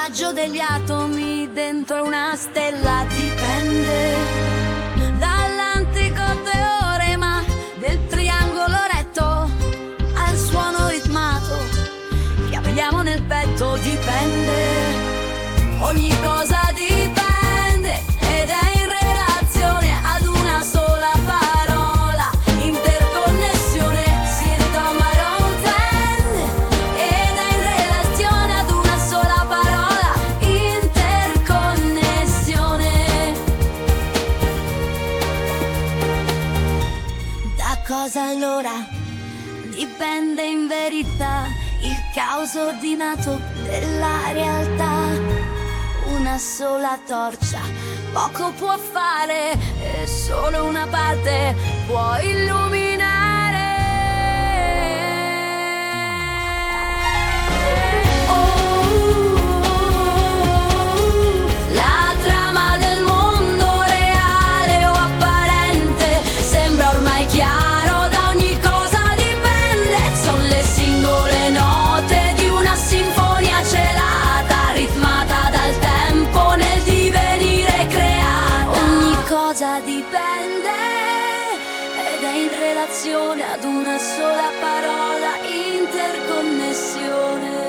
raggio degli atomi dentro una stella. Dipende dall'antico teorema del triangolo retto al suono ritmato che abbiamo nel petto. Dipende, ogni cosa dipende ed è in relazione ad una sola parola. Interconnessione, sintomo don't end, ed è in relazione ad una sola parola. Interconnessione. Da cosa allora dipende in verità il caos ordinato della realtà? Una sola torcia poco può fare e solo una parte può illuminare. La trama del mondo reale o apparente sembra ormai chiaro, da ogni cosa dipende. Sono le singole note di una sinfonia celata, ritmata dal tempo nel divenire creata. Ogni cosa dipende ed è in relazione ad una sola parola. Interconnessione.